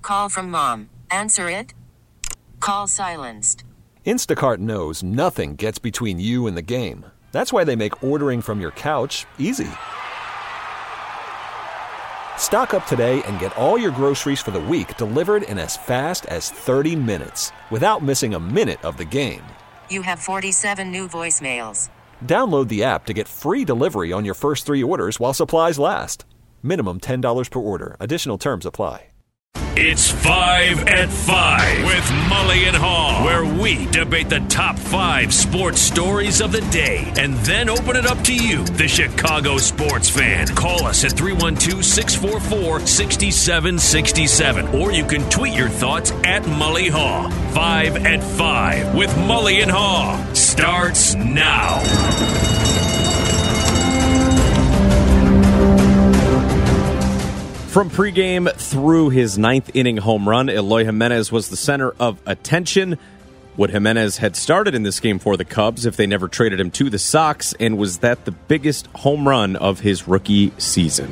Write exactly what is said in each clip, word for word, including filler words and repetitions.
Call from mom. Answer it. Call silenced. Instacart knows nothing gets between you and the game. That's why they make ordering from your couch easy. Stock up today and get all your groceries for the week delivered in as fast as thirty minutes without missing a minute of the game. You have forty-seven new voicemails. Download the app to get free delivery on your first three orders while supplies last. Minimum ten dollars per order. Additional terms apply. It's Five at Five with Mully and Haw, where we debate the top five sports stories of the day and then open it up to you, the Chicago sports fan. Call us at three one two, six four four, six seven six seven, or you can tweet your thoughts at Mully Haw. Five at Five with Mully and Haw starts now. From pregame through his ninth inning home run, Eloy Jimenez was the center of attention. Would Jimenez had started in this game for the Cubs if they never traded him to the Sox, and was that the biggest home run of his rookie season?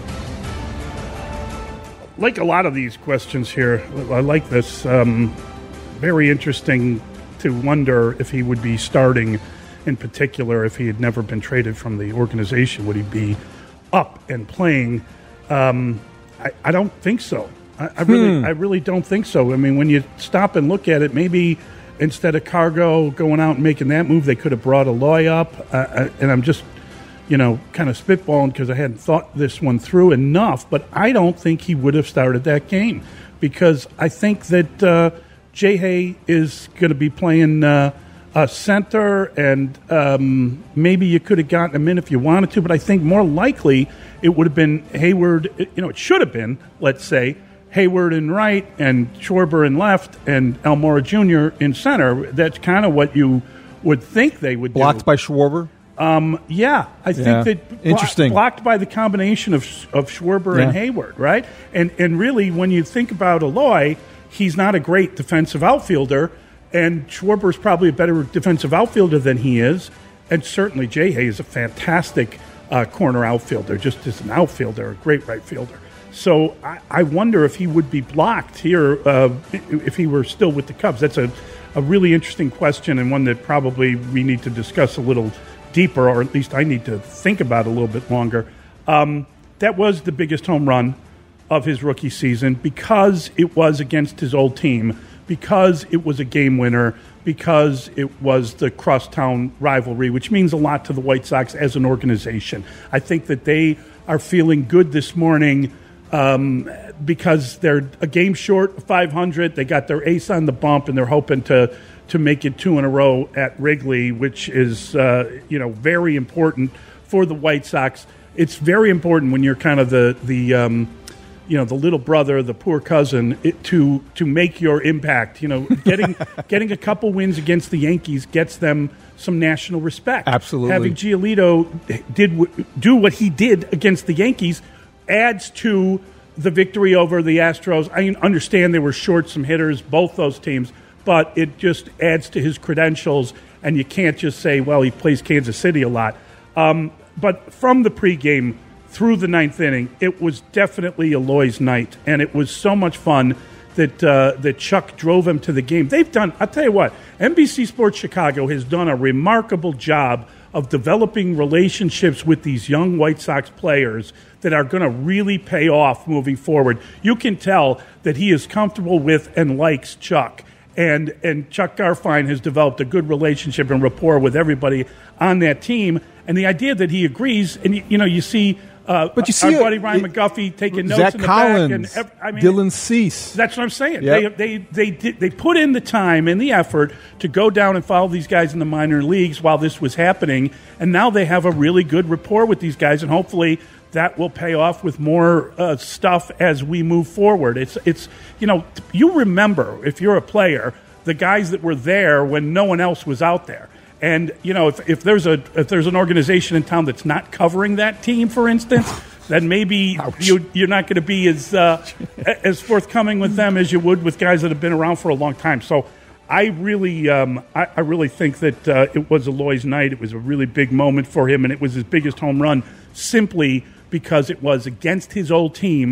Like a lot of these questions here, I like this. Um, very interesting to wonder if he would be starting, in particular, if he had never been traded from the organization. Would he be up and playing? Um, I, I don't think so. I, I really, hmm. I really don't think so. I mean, when you stop and look at it, maybe instead of Cargo going out and making that move, they could have brought Eloy up. Uh, and I'm just, you know, kind of spitballing because I hadn't thought this one through enough. But I don't think he would have started that game because I think that uh, J-Hay is going to be playing uh, a center, and um, maybe you could have gotten him in if you wanted to. But I think more likely it would have been Hayward, you know, it should have been, let's say, Hayward in right and Schwarber in left and Almora Junior in center. That's kind of what you would think they would do. Blocked by Schwarber? Um, yeah, I think yeah. that Interesting. Blocked, blocked by the combination of of Schwarber yeah. and Hayward, right? And and really, when you think about Eloy, he's not a great defensive outfielder, and Schwarber's probably a better defensive outfielder than he is, and certainly J-Hay is a fantastic uh, corner outfielder, just as an outfielder, a great right fielder. So I, I wonder if he would be blocked here uh, if he were still with the Cubs. That's a, a really interesting question, and one that probably we need to discuss a little deeper, or at least I need to think about a little bit longer. Um, that was the biggest home run of his rookie season because it was against his old team, because it was a game winner, because it was the crosstown rivalry, which means a lot to the White Sox as an organization. I think that they are feeling good this morning um, because they're a game short of five hundred. They got their ace on the bump, and they're hoping to to make it two in a row at Wrigley, which is uh, you know very important for the White Sox. It's very important when you're kind of the the um, you know the little brother, the poor cousin, it, to to make your impact. You know, getting getting a couple wins against the Yankees gets them some national respect. Absolutely, having Giolito did w- do what he did against the Yankees adds to the victory over the Astros. I understand they were short some hitters, both those teams, but it just adds to his credentials, and you can't just say, well, he plays Kansas City a lot. Um, but from the pregame through the ninth inning, it was definitely Eloy's night, and it was so much fun that uh, that Chuck drove him to the game. They've done, I'll tell you what, N B C Sports Chicago has done a remarkable job of developing relationships with these young White Sox players that are going to really pay off moving forward. You can tell that he is comfortable with and likes Chuck. And and Chuck Garfien has developed a good relationship and rapport with everybody on that team. And the idea that he agrees, and you, you know, you see, uh, but you see our buddy Ryan it, McGuffey taking Zach notes in the Collins, back. And I mean, Dylan Cease. That's what I'm saying. Yep. They they they did, they put in the time and the effort to go down and follow these guys in the minor leagues while this was happening, and now they have a really good rapport with these guys, and hopefully that will pay off with more uh, stuff as we move forward. It's it's you know you remember, if you're a player, the guys that were there when no one else was out there. And, you know, if, if there's a if there's an organization in town that's not covering that team, for instance, then maybe you, you're not going to be as uh, as forthcoming with them as you would with guys that have been around for a long time. So I really um, I, I really think that uh, it was Eloy's night. It was a really big moment for him, and it was his biggest home run simply because it was against his old team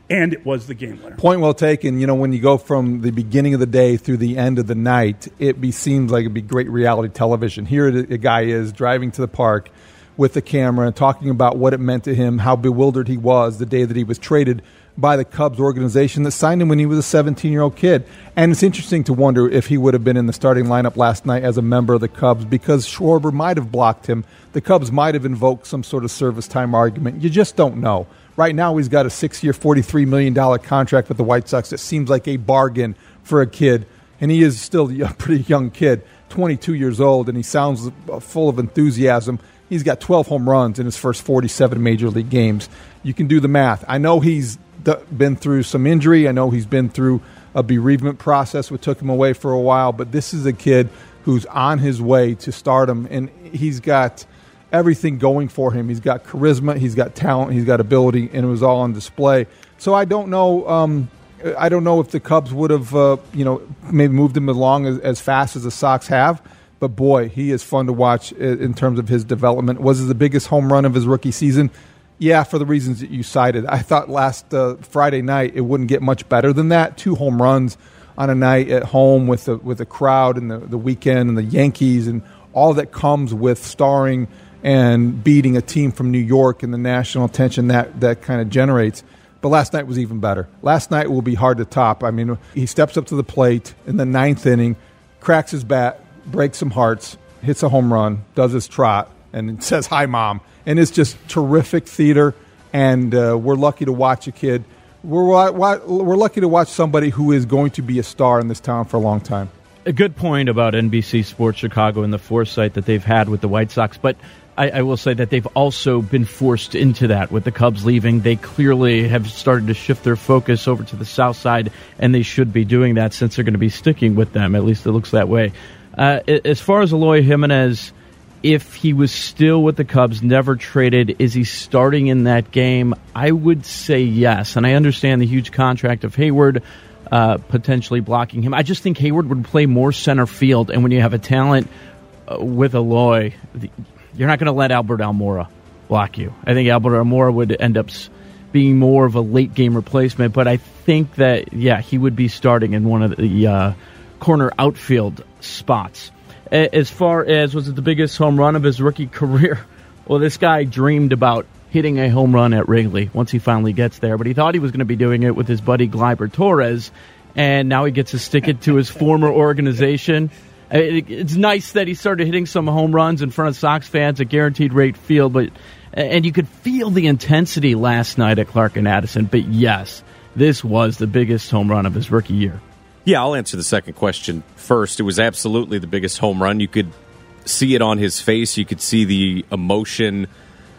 and it was the game winner. Point well taken. You know, when you go from the beginning of the day through the end of the night, it be, seems like it'd be great reality television. Here a guy is driving to the park with the camera and talking about what it meant to him, how bewildered he was the day that he was traded by the Cubs organization that signed him when he was a seventeen-year-old kid. And it's interesting to wonder if he would have been in the starting lineup last night as a member of the Cubs because Schwarber might have blocked him. The Cubs might have invoked some sort of service time argument. You just don't know. Right now he's got a six-year, forty-three million dollars contract with the White Sox. It seems like a bargain for a kid, and he is still a pretty young kid, twenty-two years old, and he sounds full of enthusiasm. He's got twelve home runs in his first forty-seven Major League games. You can do the math. I know he's been through some injury. I know he's been through a bereavement process which took him away for a while, but this is a kid who's on his way to stardom, and he's got everything going for him. He's got charisma, he's got talent, he's got ability, and it was all on display. So I don't know um, I don't know if the Cubs would have uh, you know, maybe moved him along as, as fast as the Sox have, but boy, he is fun to watch in terms of his development. Was it the biggest home run of his rookie season? Yeah, for the reasons that you cited. I thought last uh, Friday night it wouldn't get much better than that. Two home runs on a night at home with the with the crowd and the, the weekend and the Yankees and all that comes with starring and beating a team from New York and the national attention that, that kind of generates. But last night was even better. Last night will be hard to top. I mean, he steps up to the plate in the ninth inning, cracks his bat, breaks some hearts, hits a home run, does his trot, and says, "Hi, Mom." And it's just terrific theater, and uh, we're lucky to watch a kid. We're, we're lucky to watch somebody who is going to be a star in this town for a long time. A good point about N B C Sports Chicago and the foresight that they've had with the White Sox, but I, I will say that they've also been forced into that with the Cubs leaving. They clearly have started to shift their focus over to the south side, and they should be doing that since they're going to be sticking with them. At least it looks that way. Uh, as far as Eloy Jimenez, if he was still with the Cubs, never traded, is he starting in that game? I would say yes, and I understand the huge contract of Hayward uh, potentially blocking him. I just think Hayward would play more center field, and when you have a talent uh, with Eloy, the, you're not going to let Albert Almora block you. I think Albert Almora would end up being more of a late-game replacement, but I think that, yeah, he would be starting in one of the uh, corner outfield spots. As far as, was it the biggest home run of his rookie career? Well, this guy dreamed about hitting a home run at Wrigley once he finally gets there, but he thought he was going to be doing it with his buddy Gleyber Torres, and now he gets to stick it to his former organization. It's nice that he started hitting some home runs in front of Sox fans at Guaranteed Rate Field, but and you could feel the intensity last night at Clark and Addison, but yes, this was the biggest home run of his rookie year. Yeah, I'll answer the second question first. It was absolutely the biggest home run. You could see it on his face. You could see the emotion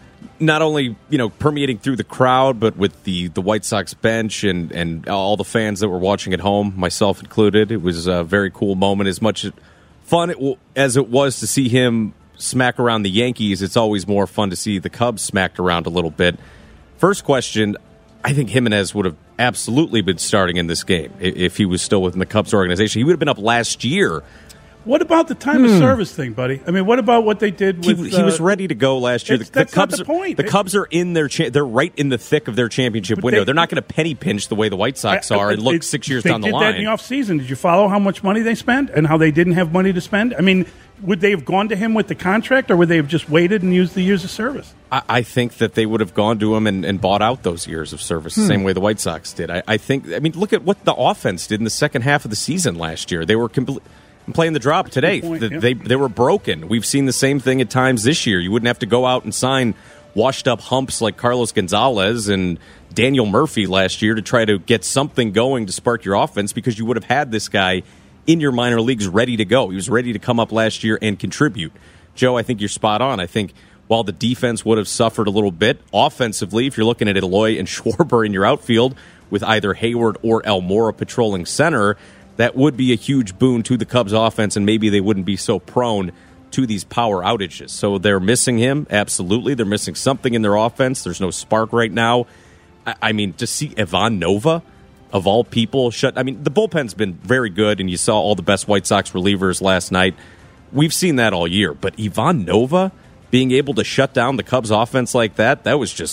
not only, you know, permeating through the crowd, but with the, the White Sox bench and, and all the fans that were watching at home, myself included. It was a very cool moment. As much fun it w- as it was to see him smack around the Yankees, it's always more fun to see the Cubs smacked around a little bit. First question, I think Jimenez would have absolutely been starting in this game if he was still within the Cubs organization. He would have been up last year. What about the time hmm. of service thing, buddy? I mean, what about what they did with... He, he uh, was ready to go last year. The, that's the Cubs not the point. Are, the Cubs are in their... Cha- they're right in the thick of their championship window. They, are not going to penny pinch the way the White Sox I, I, are and look it, six years down the line. They did that in the offseason. Did you follow how much money they spent and how they didn't have money to spend? I mean, would they have gone to him with the contract, or would they have just waited and used the years of service? I, I think that they would have gone to him and, and bought out those years of service hmm. the same way the White Sox did. I, I think... I mean, look at what the offense did in the second half of the season last year. They were completely... playing the drop today. Point, the, yeah. They they were broken. We've seen the same thing at times this year. You wouldn't have to go out and sign washed-up humps like Carlos Gonzalez and Daniel Murphy last year to try to get something going to spark your offense, because you would have had this guy in your minor leagues ready to go. He was ready to come up last year and contribute. Joe, I think you're spot on. I think while the defense would have suffered a little bit, offensively, if you're looking at Eloy and Schwarber in your outfield with either Hayward or Almora patrolling center, that would be a huge boon to the Cubs offense, and maybe they wouldn't be so prone to these power outages. So they're missing him, absolutely. They're missing something in their offense. There's no spark right now. I, I mean, to see Ivan Nova, of all people, shut... I mean, the bullpen's been very good, and you saw all the best White Sox relievers last night. We've seen that all year. But Ivan Nova being able to shut down the Cubs offense like that, that was just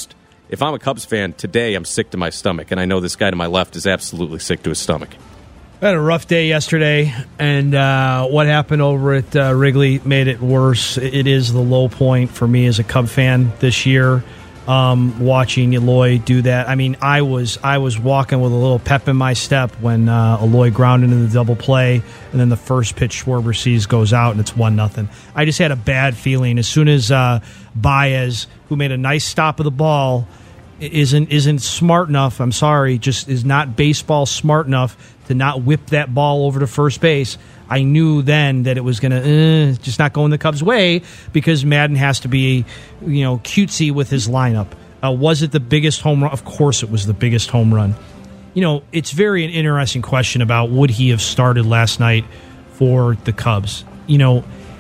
if I'm a Cubs fan today, I'm sick to my stomach, and I know this guy to my left is absolutely sick to his stomach. I had a rough day yesterday, and uh, what happened over at uh, Wrigley made it worse. It is the low point for me as a Cub fan this year. Um, watching Eloy do that, I mean, I was I was walking with a little pep in my step when uh, Eloy grounded into the double play, and then the first pitch Schwarber sees goes out, and it's one nothing. I just had a bad feeling as soon as uh, Baez, who made a nice stop of the ball, isn't isn't smart enough. I'm sorry, just is not baseball smart enough to not whip that ball over to first base. I knew then that it was going to uh, just not go in the Cubs' way because Madden has to be, you know, cutesy with his lineup. Uh, was it the biggest home run? Of course it was the biggest home run. You know, it's very an interesting question about would he have started last night for the Cubs. You know,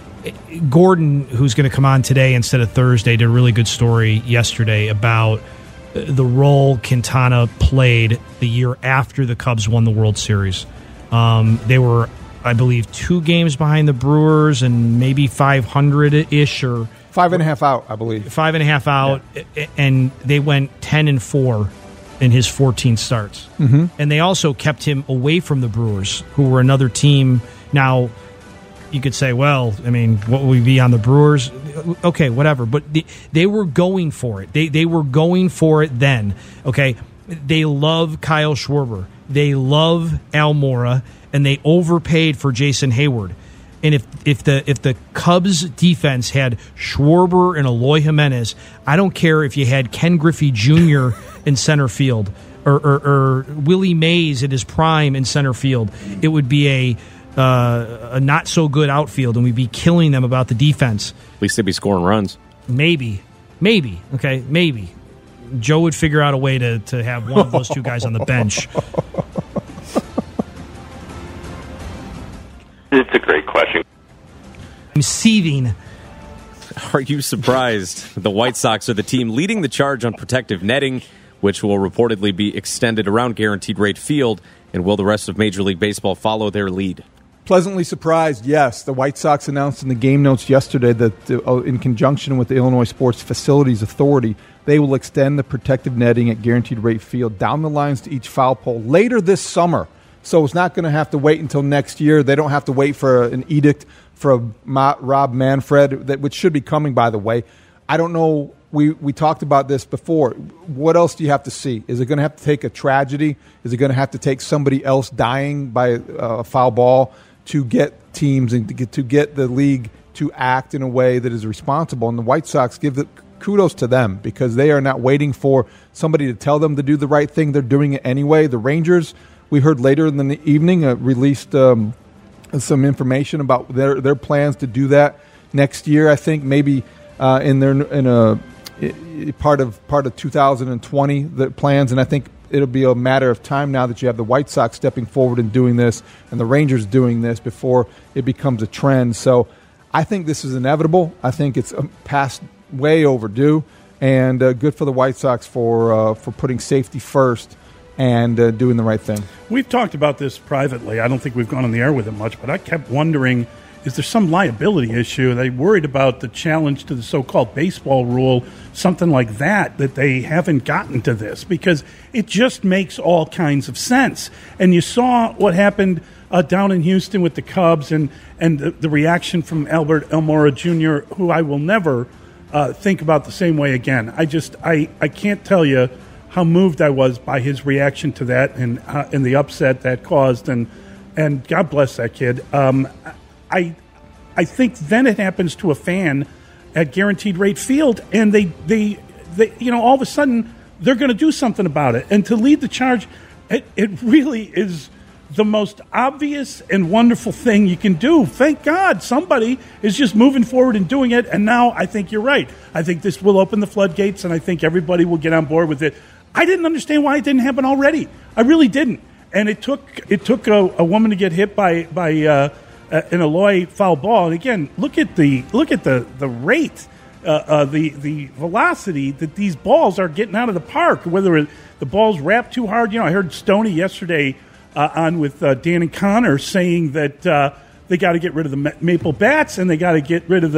Gordon, who's going to come on today instead of Thursday, did a really good story yesterday about the role Quintana played the year after the Cubs won the World Series. Um, they were, I believe, two games behind the Brewers and maybe five hundred-ish or five and a half out, I believe. Five and a half out, yeah. And they went ten and four in his fourteen starts. Mm-hmm. And they also kept him away from the Brewers, who were another team. Now, you could say, well, I mean, what would we be on the Brewers? Okay, whatever. But they, they were going for it. They they were going for it then. Okay, they love Kyle Schwarber. They love Almora. And they overpaid for Jason Hayward. And if if the if the Cubs defense had Schwarber and Eloy Jimenez, I don't care if you had Ken Griffey Junior in center field or, or, or Willie Mays at his prime in center field, it would be a uh, a not so good outfield, and we'd be killing them about the defense. At least they'd be scoring runs. Maybe, maybe, okay, maybe Joe would figure out a way to to have one of those two guys on the bench. It's a great question. I'm seething. Are you surprised? The White Sox are the team leading the charge on protective netting, which will reportedly be extended around Guaranteed Rate Field. And will the rest of Major League Baseball follow their lead? Pleasantly surprised, yes. The White Sox announced in the game notes yesterday that uh, in conjunction with the Illinois Sports Facilities Authority, they will extend the protective netting at Guaranteed Rate Field down the lines to each foul pole later this summer. So it's not going to have to wait until next year. They don't have to wait for an edict for Rob Manfred, that which should be coming, by the way. I don't know. We, we talked about this before. What else do you have to see? Is it going to have to take a tragedy? Is it going to have to take somebody else dying by a foul ball to get teams and to get, to get the league to act in a way that is responsible? And the White Sox, give the kudos to them because they are not waiting for somebody to tell them to do the right thing. They're doing it anyway. The Rangers, we heard later in the evening, uh, released um, some information about their, their plans to do that next year. I think maybe uh, in their in a part of part of two thousand twenty the plans, and I think it'll be a matter of time now that you have the White Sox stepping forward and doing this, and the Rangers doing this before it becomes a trend. So I think this is inevitable. I think it's past way overdue, and uh, good for the White Sox for uh, for putting safety first and uh, doing the right thing. We've talked about this privately. I don't think we've gone on the air with it much, but I kept wondering, is there some liability issue? They worried about the challenge to the so-called baseball rule, something like that, that they haven't gotten to this, because it just makes all kinds of sense. And you saw what happened uh, down in Houston with the Cubs and, and the, the reaction from Albert Almora Junior, who I will never uh, think about the same way again. I just, I, I can't tell you how moved I was by his reaction to that and uh, and the upset that caused, and and God bless that kid. Um, I I think then it happens to a fan at Guaranteed Rate Field, and they they, they you know all of a sudden they're going to do something about it, and to lead the charge, it, it really is the most obvious and wonderful thing you can do. Thank God somebody is just moving forward and doing it, and now I think you're right. I think this will open the floodgates, and I think everybody will get on board with it. I didn't understand why it didn't happen already. I really didn't. And it took it took a, a woman to get hit by by uh, an Eloy foul ball. And again, look at the look at the the rate, uh, uh, the the velocity that these balls are getting out of the park. Whether it, the balls wrap too hard, you know. I heard Stoney yesterday uh, on with uh, Dan and Connor saying that uh, they got to get rid of the ma- maple bats and they got to get rid of the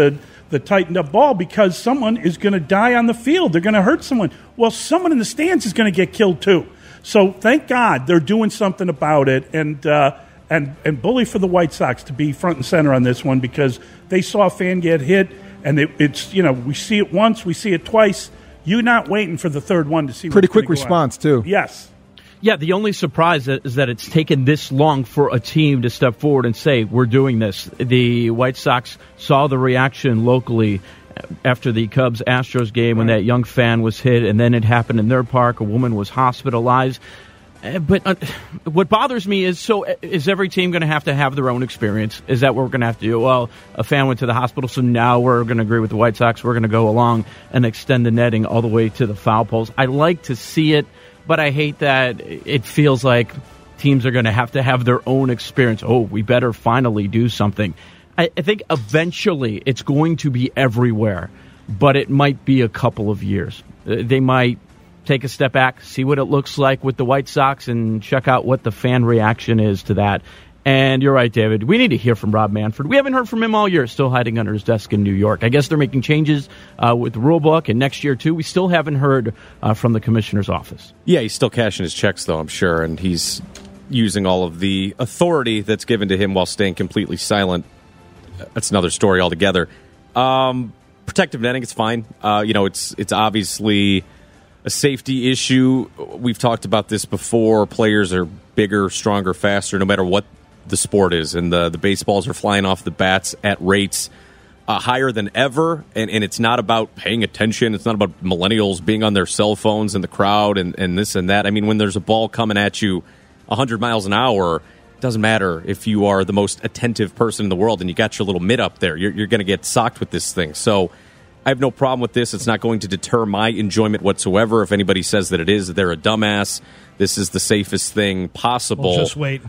the tightened up ball because someone is going to die on the field. They're going to hurt someone. Well, someone in the stands is going to get killed too. So thank God they're doing something about it, and uh, and and bully for the White Sox to be front and center on this one because they saw a fan get hit, and it, it's you know we see it once, we see it twice. You're not waiting for the third one to see. Pretty quick response too. Yes. Yeah, the only surprise is that it's taken this long for a team to step forward and say, we're doing this. The White Sox saw the reaction locally after the Cubs-Astros game when that young fan was hit, and then it happened in their park. A woman was hospitalized. But uh, what bothers me is, so is every team going to have to have their own experience? Is that what we're going to have to do? Well, a fan went to the hospital, so now we're going to agree with the White Sox. We're going to go along and extend the netting all the way to the foul poles. I like to see it. But I hate that it feels like teams are going to have to have their own experience. Oh, we better finally do something. I, I think eventually it's going to be everywhere, but it might be a couple of years. They might take a step back, see what it looks like with the White Sox, and check out what the fan reaction is to that. And you're right, David. We need to hear from Rob Manfred. We haven't heard from him all year, still hiding under his desk in New York. I guess they're making changes uh, with the rule book, and next year, too. We still haven't heard uh, from the commissioner's office. Yeah, he's still cashing his checks, though, I'm sure, and he's using all of the authority that's given to him while staying completely silent. That's another story altogether. Um, protective netting, it's fine. Uh, you know, it's it's obviously a safety issue. We've talked about this before. Players are bigger, stronger, faster, no matter what the sport is, and the, the baseballs are flying off the bats at rates uh, higher than ever, and, and it's not about paying attention. It's not about millennials being on their cell phones in the crowd and, and this and that. I mean, when there's a ball coming at you one hundred miles an hour, it doesn't matter if you are the most attentive person in the world and you got your little mitt up there. You're, you're going to get socked with this thing. So I have no problem with this. It's not going to deter my enjoyment whatsoever. If anybody says that it is, they're a dumbass. This is the safest thing possible. Well, just wait.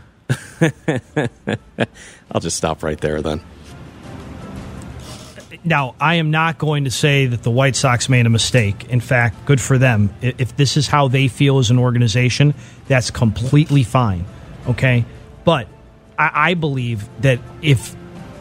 I'll just stop right there then. Now, I am not going to say that the White Sox made a mistake. In fact, good for them. If this is how they feel as an organization, that's completely fine. Okay? But I, I believe that if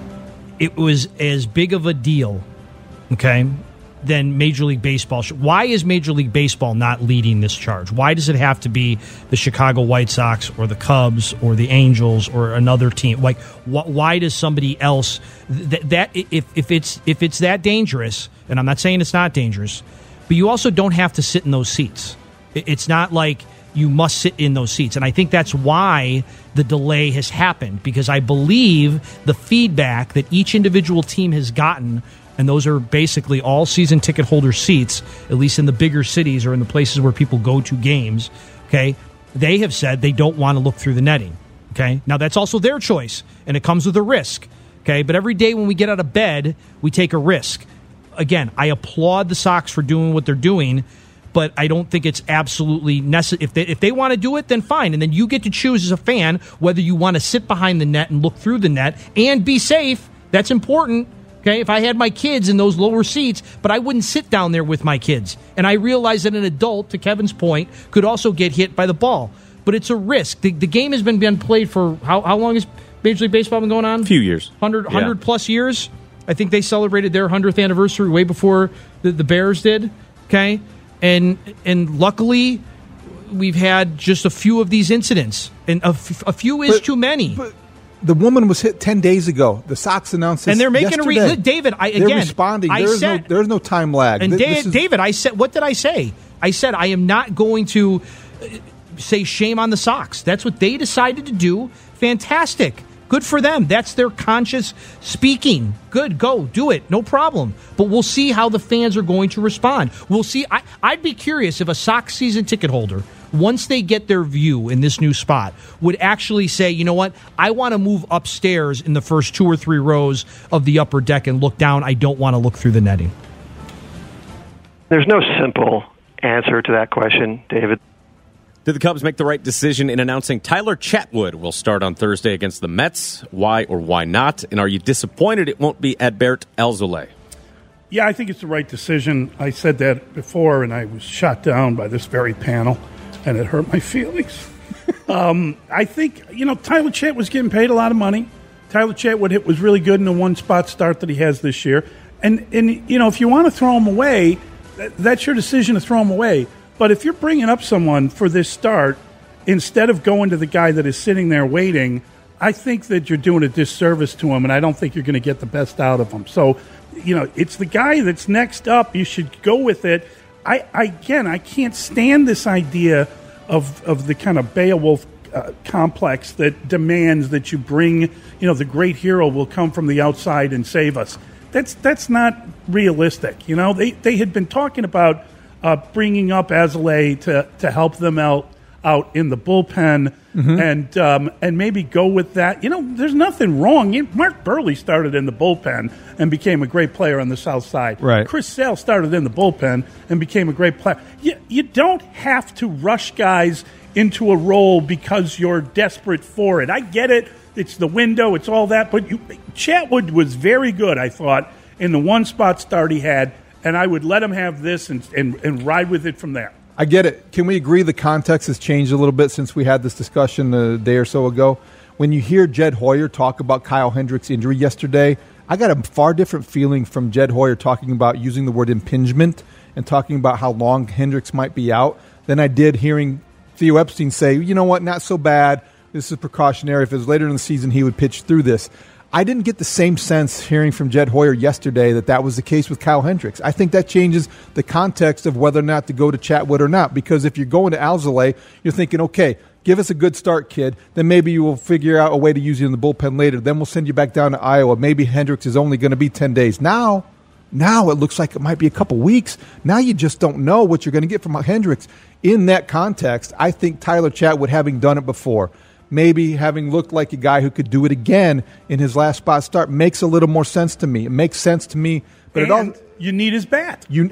it was as big of a deal, okay, then Major League Baseball should. Why is Major League Baseball not leading this charge? Why does it have to be the Chicago White Sox or the Cubs or the Angels or another team? Like, wh- why does somebody else th- that if if it's if it's that dangerous? And I'm not saying it's not dangerous, but you also don't have to sit in those seats. It's not like you must sit in those seats, and I think that's why the delay has happened, because I believe the feedback that each individual team has gotten. And those are basically all season ticket holder seats, at least in the bigger cities or in the places where people go to games, okay? They have said they don't want to look through the netting, okay? Now, that's also their choice, and it comes with a risk, okay? But every day when we get out of bed, we take a risk. Again, I applaud the Sox for doing what they're doing, but I don't think it's absolutely necessary. If they, if they want to do it, then fine. And then you get to choose as a fan whether you want to sit behind the net and look through the net and be safe. That's important. Okay, if I had my kids in those lower seats, but I wouldn't sit down there with my kids. And I realize that an adult, to Kevin's point, could also get hit by the ball. But it's a risk. The, the game has been, been played for, how, how long has Major League Baseball been going on? A few years. one hundred, yeah. one hundred plus years. I think they celebrated their one hundredth anniversary way before the, the Bears did. Okay, and and luckily, we've had just a few of these incidents. And a, f- a few is but, too many. But- The woman was hit ten days ago. The Sox announced this and they're making yesterday. a re- David. I, again, they're responding. I There's said, no, there's no time lag. And Th- David, is, David, I said, what did I say? I said I am not going to say shame on the Sox. That's what they decided to do. Fantastic. Good for them. That's their conscious speaking. Good, go, do it. No problem. But we'll see how the fans are going to respond. We'll see. I, I'd be curious if a Sox season ticket holder, once they get their view in this new spot, would actually say, you know what, I want to move upstairs in the first two or three rows of the upper deck and look down. I don't want to look through the netting. There's no simple answer to that question, David. Did the Cubs make the right decision in announcing Tyler Chatwood will start on Thursday against the Mets? Why or why not? And are you disappointed it won't be Adbert Alzolay? Yeah, I think it's the right decision. I said that before, and I was shot down by this very panel, and it hurt my feelings. um, I think, you know, Tyler Chatwood was getting paid a lot of money. Tyler Chatwood was really good in the one-spot start that he has this year. And, and you know, if you want to throw him away, th- that's your decision to throw him away. But if you're bringing up someone for this start, instead of going to the guy that is sitting there waiting, I think that you're doing a disservice to him, and I don't think you're going to get the best out of him. So, you know, it's the guy that's next up. You should go with it. I, I again, I can't stand this idea of of the kind of Beowulf uh, complex that demands that you bring, you know, the great hero will come from the outside and save us. That's that's not realistic. You know, they they had been talking about uh, bringing up Alzolay to to help them out. out in the bullpen mm-hmm. and um, and maybe go with that. You know, there's nothing wrong. Mark Burley started in the bullpen and became a great player on the south side. Right. Chris Sale started in the bullpen and became a great player. You, you don't have to rush guys into a role because you're desperate for it. I get it. It's the window. It's all that. But you, Chatwood was very good, I thought, in the one-spot start he had, and I would let him have this and, and, and ride with it from there. I get it. Can we agree the context has changed a little bit since we had this discussion a day or so ago? When you hear Jed Hoyer talk about Kyle Hendricks' injury yesterday, I got a far different feeling from Jed Hoyer talking about using the word impingement and talking about how long Hendricks might be out than I did hearing Theo Epstein say, you know what, not so bad. This is precautionary. If it was later in the season, he would pitch through this. I didn't get the same sense hearing from Jed Hoyer yesterday that that was the case with Kyle Hendricks. I think that changes the context of whether or not to go to Chatwood or not, because if you're going to Alzolay, you're thinking, okay, give us a good start, kid. Then maybe you will figure out a way to use you in the bullpen later. Then we'll send you back down to Iowa. Maybe Hendricks is only going to be ten days. Now, now it looks like it might be a couple weeks. Now you just don't know what you're going to get from Hendricks. In that context, I think Tyler Chatwood, having done it before, maybe having looked like a guy who could do it again in his last spot start, makes a little more sense to me. It makes sense to me. But and it all, you need his bat. You,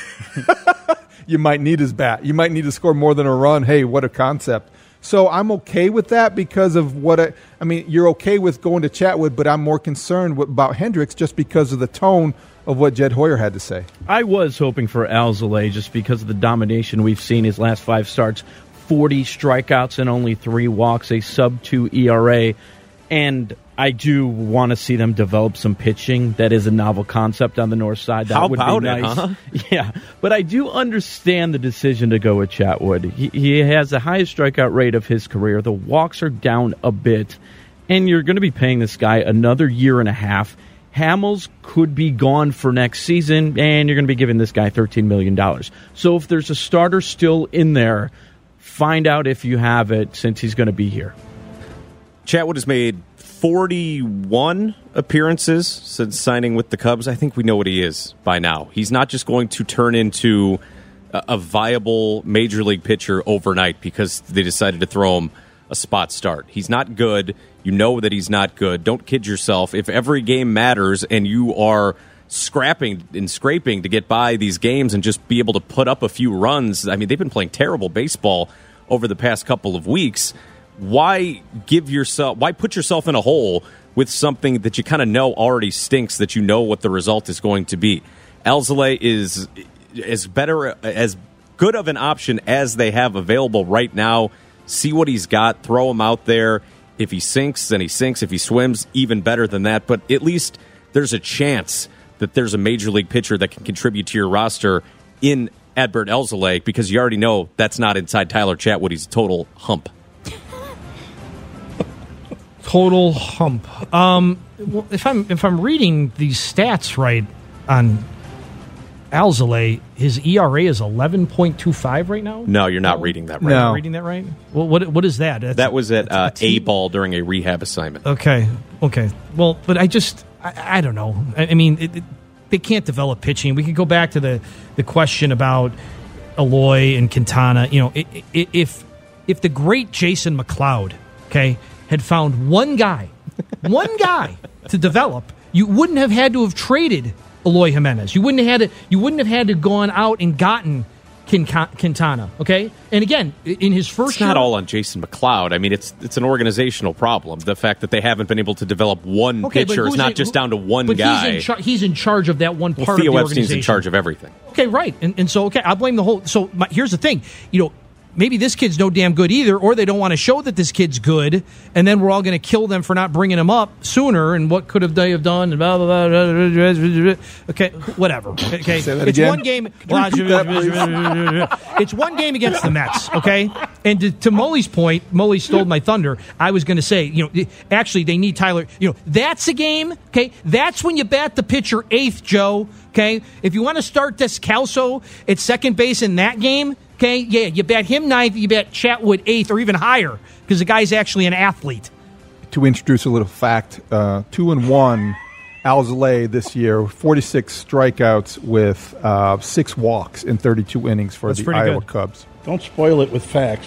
you might need his bat. You might need to score more than a run. Hey, what a concept. So I'm okay with that because of what I, I mean, you're okay with going to Chatwood, but I'm more concerned with, about Hendricks just because of the tone of what Jed Hoyer had to say. I was hoping for Alzolay just because of the domination we've seen his last five starts. forty strikeouts and only three walks, a sub two E R A. And I do want to see them develop some pitching. That is a novel concept on the north side. That How would about be nice. It, huh? Yeah, but I do understand the decision to go with Chatwood. He, he has the highest strikeout rate of his career. The walks are down a bit. And you're going to be paying this guy another year and a half. Hamels could be gone for next season, and you're going to be giving this guy thirteen million dollars. So if there's a starter still in there, find out if you have it since he's going to be here. Chatwood has made forty-one appearances since signing with the Cubs. I think we know what he is by now. He's not just going to turn into a, a viable major league pitcher overnight because they decided to throw him a spot start. He's not good. You know that he's not good. Don't kid yourself. If every game matters and you are scrapping and scraping to get by these games and just be able to put up a few runs, I mean, they've been playing terrible baseball over the past couple of weeks. Why give yourself, why put yourself in a hole with something that you kind of know already stinks, that you know what the result is going to be? Alzolay is as better, as good of an option as they have available right now. See what he's got, throw him out there. If he sinks, then he sinks. If he swims, even better than that. But at least there's a chance that there's a major league pitcher that can contribute to your roster in Adbert Alzolay, because you already know that's not inside Tyler Chatwood. He's a total hump. Total hump. Um, well, if I'm if I'm reading these stats right on Alzolay, his E R A is eleven point two five right now? No, you're not reading that right. No. Am I reading that right? Well, what what is that? That's, that was at uh, a A-ball during a rehab assignment. Okay, okay. Well, but I just, I, I don't know. I, I mean, it, it, they can't develop pitching. We could go back to the, the question about Eloy and Quintana. You know, if if the great Jason McLeod, okay, had found one guy, one guy to develop, you wouldn't have had to have traded Eloy Jimenez. You wouldn't have had to. You wouldn't have had to gone out and gotten Quintana. Okay, and again, in his first, it's not year, all on Jason McLeod. I mean, it's it's an organizational problem. The fact that they haven't been able to develop one okay, pitcher is not it, just down to one but guy. He's in, char- he's in charge of that one part well, Theo of the Epstein's organization. in charge of everything. Okay, right, and and so okay, I'll blame the whole. So my, here's the thing, you know, maybe this kid's no damn good either, or they don't want to show that this kid's good, and then we're all going to kill them for not bringing him up sooner, and what could have they have done, and blah, blah, blah, blah, blah, blah. Okay, whatever. Okay, Say that it's again? one game. It's one game against the Mets, okay? And to, to Mully's point, Mully stole my thunder. I was going to say, you know, actually they need Tyler. You know, that's a game, okay? That's when you bat the pitcher eighth, Joe, okay? If you want to start Descalso at second base in that game, okay, yeah, you bat him ninth, you bat Chatwood eighth, or even higher, because the guy's actually an athlete. To introduce a little fact, uh, two and one, Alzolay this year, forty-six strikeouts with uh, six walks in thirty-two innings for That's the Iowa good. Cubs. Don't spoil it with facts.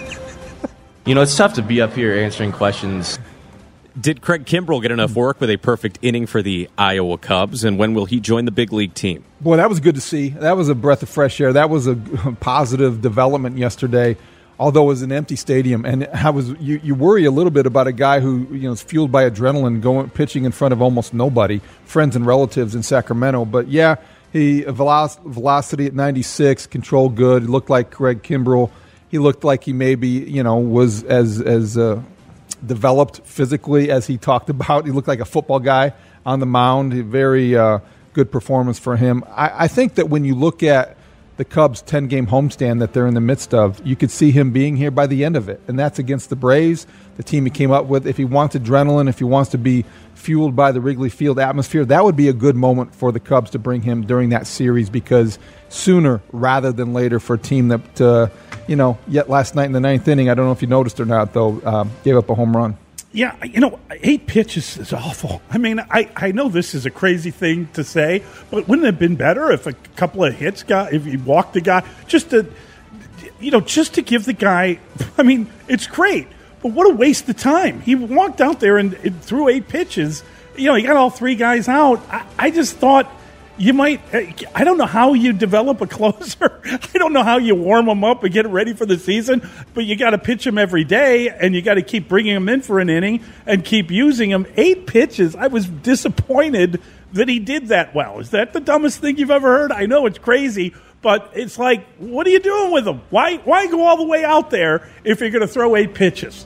You know, it's tough to be up here answering questions. Did Craig Kimbrell get enough work with a perfect inning for the Iowa Cubs, and when will he join the big league team? Boy, that was good to see. That was a breath of fresh air. That was a positive development yesterday, although it was an empty stadium. And I was you, you worry a little bit about a guy who you know is fueled by adrenaline, going pitching in front of almost nobody, friends and relatives in Sacramento. But yeah, he veloc- velocity at ninety-six, control good. It looked like Craig Kimbrell. He looked like he maybe you know was as as uh, developed physically as he talked about. He looked like a football guy on the mound. A very uh, good performance for him. I, I think that when you look at the Cubs' ten-game homestand that they're in the midst of, you could see him being here by the end of it, and that's against the Braves, the team he came up with. If he wants adrenaline, if he wants to be fueled by the Wrigley Field atmosphere, that would be a good moment for the Cubs to bring him during that series, because sooner rather than later for a team that, uh, you know, yet last night in the ninth inning, I don't know if you noticed or not, though, uh, gave up a home run. Yeah, you know, eight pitches is awful. I mean, I, I know this is a crazy thing to say, but wouldn't it have been better if a couple of hits got, if he walked the guy, just to, you know, just to give the guy, I mean, it's great, but what a waste of time. He walked out there and, and threw eight pitches. You know, he got all three guys out. I, I just thought you might, I don't know how you develop a closer. I don't know how you warm them up and get it ready for the season, but you got to pitch them every day, and you got to keep bringing them in for an inning and keep using them. Eight pitches. I was disappointed that he did that well. Is that the dumbest thing you've ever heard? I know it's crazy, but it's like, what are you doing with them? Why, why go all the way out there if you're going to throw eight pitches?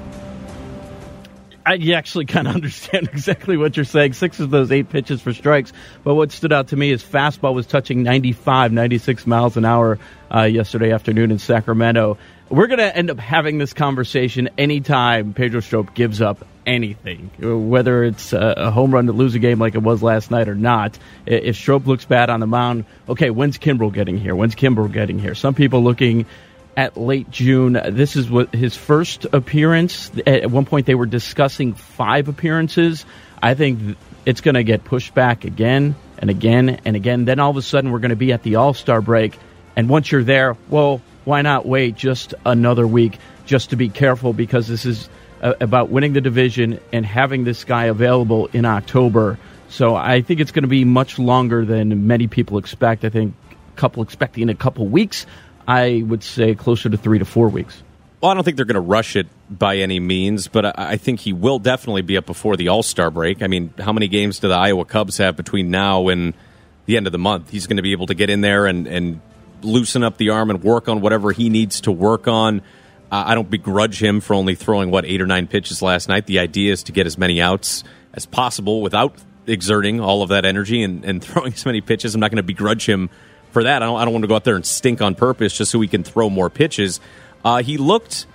I actually kind of understand exactly what you're saying. Six of those eight pitches for strikes. But what stood out to me is fastball was touching ninety-five, ninety-six miles an hour uh, yesterday afternoon in Sacramento. We're going to end up having this conversation anytime Pedro Strop gives up anything, whether it's a home run to lose a game like it was last night or not. If Strop looks bad on the mound, okay, when's Kimbrell getting here? When's Kimbrell getting here? Some people looking at late June. This is what his first appearance. At one point, they were discussing five appearances. I think it's going to get pushed back again and again and again. Then all of a sudden, we're going to be at the All-Star break. And once you're there, well, why not wait just another week just to be careful, because this is uh, about winning the division and having this guy available in October. So I think it's going to be much longer than many people expect. I think a couple expecting a couple weeks. I would say closer to three to four weeks. Well, I don't think they're going to rush it by any means, but I, I think he will definitely be up before the All-Star break. I mean, how many games do the Iowa Cubs have between now and the end of the month? He's going to be able to get in there and, and loosen up the arm and work on whatever he needs to work on. Uh, I don't begrudge him for only throwing, what, eight or nine pitches last night. The idea is to get as many outs as possible without exerting all of that energy and, and throwing as many pitches. I'm not going to begrudge him for that. I don't, I don't want to go out there and stink on purpose just so he can throw more pitches. Uh, he looked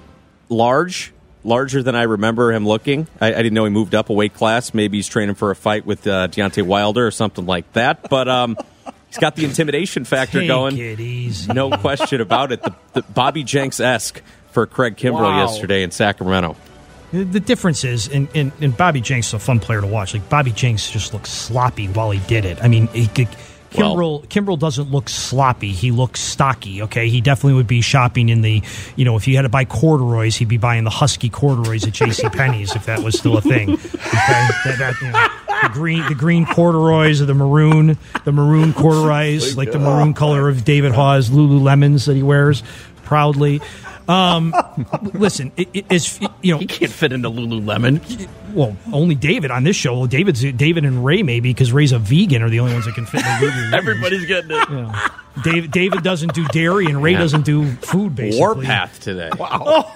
large, larger than I remember him looking. I, I didn't know he moved up a weight class. Maybe he's training for a fight with uh, Deontay Wilder or something like that. But um, he's got the intimidation factor Take going. It easy. No question about it. The, the Bobby Jenks-esque for Craig Kimbrell Wow. yesterday in Sacramento. The difference is, and, and, and Bobby Jenks is a fun player to watch. Like, Bobby Jenks just looked sloppy while he did it. I mean, he could... Kimbrell, well, Kimbrell doesn't look sloppy. He looks stocky, okay? He definitely would be shopping in the, you know, if you had to buy corduroys, he'd be buying the Husky corduroys at JCPenney's if that was still a thing. Okay? that, that, you know, the green the green corduroys or the maroon, the maroon corduroys, like the maroon color of David Hawes Lululemons that he wears proudly. Um, listen, it, it is you know he can't fit into Lululemon. Well, only David on this show. Well, David's David and Ray maybe because Ray's a vegan are the only ones that can fit into Lululemon. Everybody's getting it. You know, David David doesn't do dairy and Ray yeah. doesn't do food. Basically, Warpath today. Wow. Oh.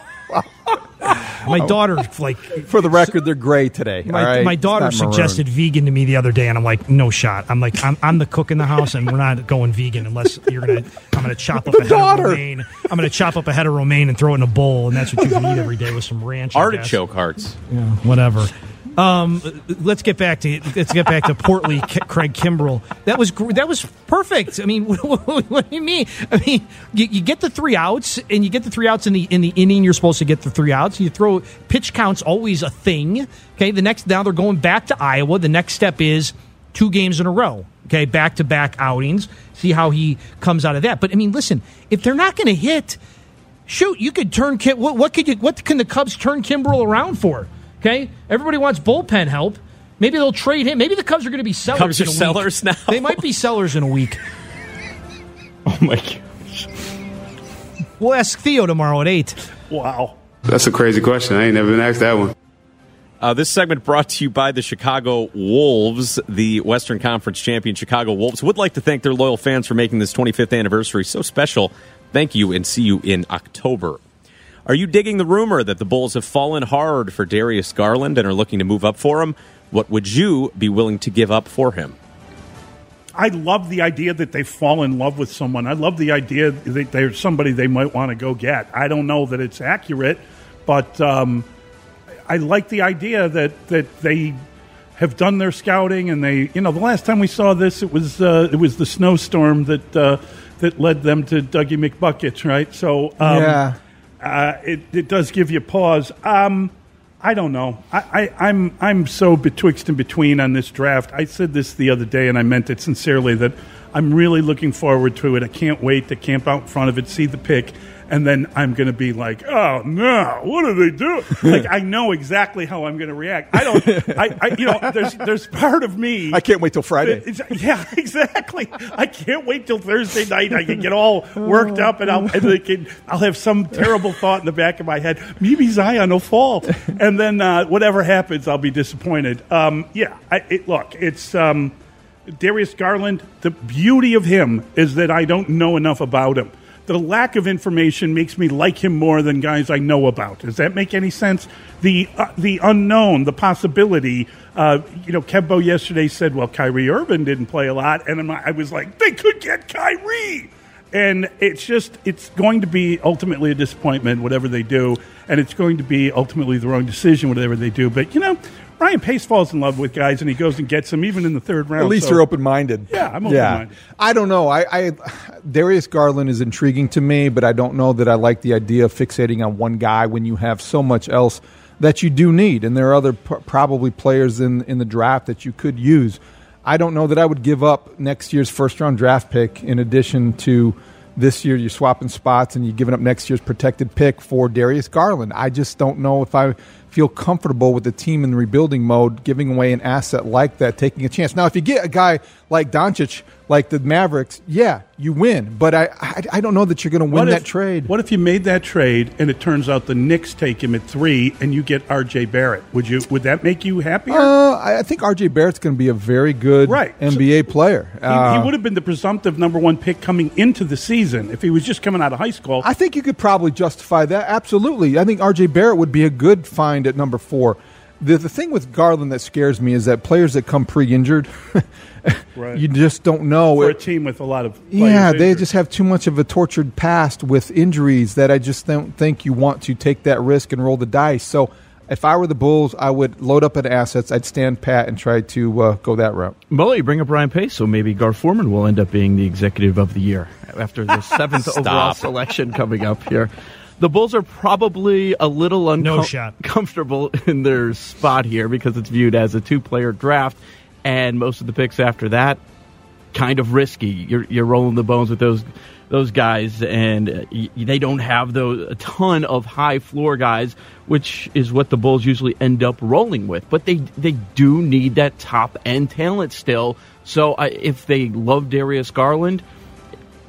My daughter, like, for the record, they're gray today. My, right? my daughter suggested vegan to me the other day, and I'm like, no shot. I'm like, I'm, I'm the cook in the house, and we're not going vegan unless you're gonna. I'm gonna chop up a head daughter. of romaine. I'm gonna chop up a head of romaine and throw it in a bowl, and that's what you can eat every day with some ranch. Artichoke hearts. Yeah, whatever. Um, let's get back to let's get back to portly K- Craig Kimbrell. That was that was perfect. I mean, what, what, what do you mean? I mean, you, you get the three outs, and you get the three outs in the in the inning. You're supposed to get the three outs. You throw pitch count's always a thing. Okay, the next now they're going back to Iowa. The next step is two games in a row. Okay, back to back outings. See how he comes out of that. But I mean, listen, if they're not going to hit, shoot, you could turn. What, what could you? What can the Cubs turn Kimbrell around for? Okay, everybody wants bullpen help. Maybe they'll trade him. Maybe the Cubs are going to be sellers. Cubs are in a sellers week. now. They might be sellers in a week. Oh my gosh! We'll ask Theo tomorrow at eight. Wow, that's a crazy question. I ain't never been asked that one. Uh, this segment brought to you by the Chicago Wolves, the Western Conference champion Chicago Wolves. Would like to thank their loyal fans for making this twenty-fifth anniversary so special. Thank you, and see you in October. Are you digging the rumor that the Bulls have fallen hard for Darius Garland and are looking to move up for him? What would you be willing to give up for him? I love the idea that they fall in love with someone. I love the idea that there's somebody they might want to go get. I don't know that it's accurate, but um, I like the idea that, that they have done their scouting and they, you know, the last time we saw this, it was uh, it was the snowstorm that uh, that led them to Dougie McBuckets, right? So um, yeah. Uh, it, it does give you pause. Um, I don't know. I, I, I'm I'm so betwixt and between on this draft. I said this the other day, and I meant it sincerely, that I'm really looking forward to it. I can't wait to camp out in front of it, see the pick, and then I'm going to be like, oh, no, what do they do? Like, I know exactly how I'm going to react. I don't, I, I, you know, there's there's part of me. I can't wait till Friday. That, yeah, exactly. I can't wait till Thursday night. I can get all worked up, and I'll, and can, I'll have some terrible thought in the back of my head. Maybe Zion will fall. And then uh, whatever happens, I'll be disappointed. Um, yeah, I, it, look, it's um, Darius Garland. The beauty of him is that I don't know enough about him. The lack of information makes me like him more than guys I know about. Does that make any sense? The uh, the unknown, the possibility. Uh, you know, Kembo yesterday said, well, Kyrie Irving didn't play a lot. And I was like, they could get Kyrie. And it's just, it's going to be ultimately a disappointment, whatever they do. And it's going to be ultimately the wrong decision, whatever they do. But, you know, Ryan Pace falls in love with guys, and he goes and gets them, even in the third round. At least so. you're open-minded. Yeah, I'm open-minded. Yeah. I don't know. I, I Darius Garland is intriguing to me, but I don't know that I like the idea of fixating on one guy when you have so much else that you do need. And there are other p- probably players in, in the draft that you could use. I don't know that I would give up next year's first-round draft pick in addition to this year you're swapping spots and you're giving up next year's protected pick for Darius Garland. I just don't know if I feel comfortable with the team in rebuilding mode giving away an asset like that, taking a chance. Now, if you get a guy like Doncic, like the Mavericks, yeah, you win. But I I, I don't know that you're going to win what that if, trade. What if you made that trade and it turns out the Knicks take him at three and you get R J Barrett? Would you? Would that make you happier? Uh, I think R J Barrett's going to be a very good right. N B A so player. He, uh, he would have been the presumptive number one pick coming into the season if he was just coming out of high school. I think you could probably justify that. Absolutely. I think R J Barrett would be a good find at number four. The, the thing with Garland that scares me is that players that come pre-injured, right. you just don't know. For it, a team with a lot of players Yeah, injured. they just have too much of a tortured past with injuries that I just don't think you want to take that risk and roll the dice. So if I were the Bulls, I would load up on assets. I'd stand pat and try to uh, go that route. Well, you bring up Ryan Pace, so maybe Gar Forman will end up being the executive of the year after the seventh overall selection coming up here. The Bulls are probably a little uncomfortable no in their spot here because it's viewed as a two-player draft, and most of the picks after that kind of risky. You're you're rolling the bones with those those guys, and uh, y- they don't have those a ton of high floor guys, which is what the Bulls usually end up rolling with. But they they do need that top end talent still. So uh, if they love Darius Garland,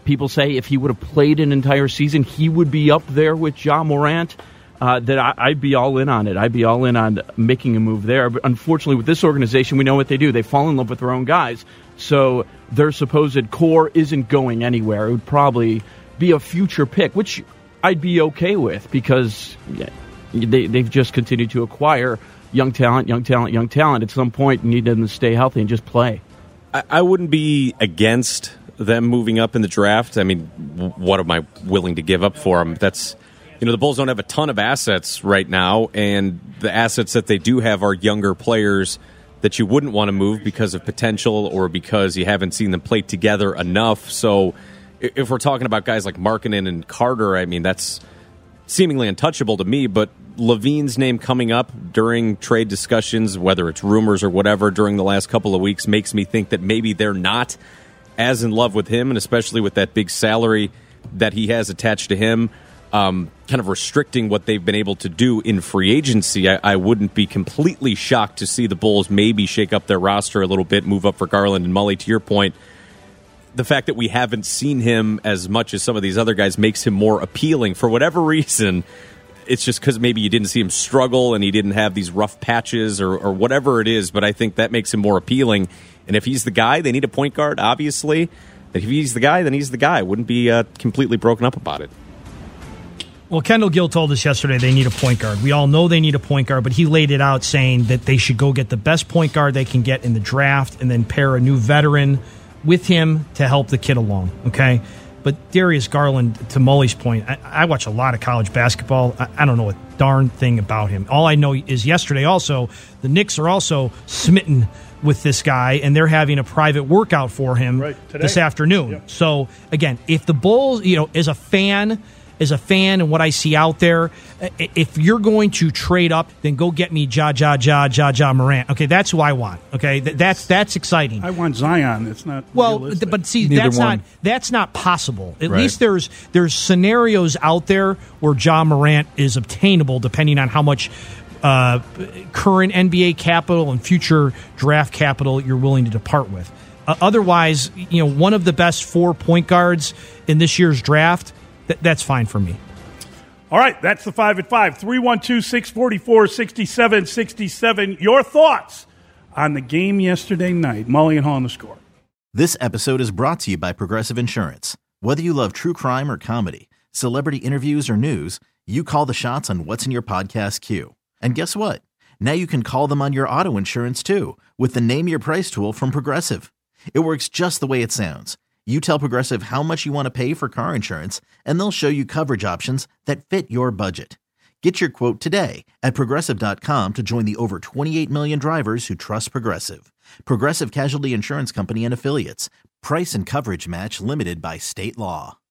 people say if he would have played an entire season, he would be up there with Ja Morant. Uh, that I, I'd be all in on it. I'd be all in on making a move there. But unfortunately, with this organization, we know what they do. They fall in love with their own guys. So their supposed core isn't going anywhere. It would probably be a future pick, which I'd be okay with because yeah, they, they've just continued to acquire young talent, young talent, young talent. At some point, you need them to stay healthy and just play. I, I wouldn't be against them moving up in the draft. I mean, what am I willing to give up for them? That's... You know, the Bulls don't have a ton of assets right now, and the assets that they do have are younger players that you wouldn't want to move because of potential or because you haven't seen them play together enough. So if we're talking about guys like Markkanen and Carter, I mean, that's seemingly untouchable to me, but Levine's name coming up during trade discussions, whether it's rumors or whatever, during the last couple of weeks, makes me think that maybe they're not as in love with him, and especially with that big salary that he has attached to him. Um, kind of restricting what they've been able to do in free agency. I, I wouldn't be completely shocked to see the Bulls maybe shake up their roster a little bit, move up for Garland and Mully. To your point, the fact that we haven't seen him as much as some of these other guys makes him more appealing. For whatever reason, it's just because maybe you didn't see him struggle and he didn't have these rough patches or, or whatever it is, but I think that makes him more appealing. And if he's the guy, they need a point guard, obviously. If he's the guy, then he's the guy. I wouldn't be uh, completely broken up about it. Well, Kendall Gill told us yesterday they need a point guard. We all know they need a point guard, but he laid it out saying that they should go get the best point guard they can get in the draft and then pair a new veteran with him to help the kid along, okay? But Darius Garland, to Mully's point, I, I watch a lot of college basketball. I, I don't know a darn thing about him. All I know is yesterday also, the Knicks are also smitten with this guy, and they're having a private workout for him right, this afternoon. Yep. So, again, if the Bulls, you know, as a fan... As a fan and what I see out there, if you're going to trade up, then go get me Ja Ja Ja Ja Ja Morant. Okay, that's who I want. Okay, that's that's exciting. I want Zion. It's not well, realistic. but see, Neither that's one. not that's not possible. At right. least there's there's scenarios out there where Ja Morant is obtainable, depending on how much uh, current N B A capital and future draft capital you're willing to depart with. Uh, otherwise, you know, one of the best four point guards in this year's draft. Th- that's fine for me. All right, that's the five at five. three one two, six four four, six seven six seven. Your thoughts on the game yesterday night. Mully and Hall on the Score. This episode is brought to you by Progressive Insurance. Whether you love true crime or comedy, celebrity interviews or news, you call the shots on what's in your podcast queue. And guess what? Now you can call them on your auto insurance too with the Name Your Price tool from Progressive. It works just the way it sounds. You tell Progressive how much you want to pay for car insurance, and they'll show you coverage options that fit your budget. Get your quote today at Progressive dot com to join the over twenty-eight million drivers who trust Progressive. Progressive Casualty Insurance Company and Affiliates. Price and coverage match limited by state law.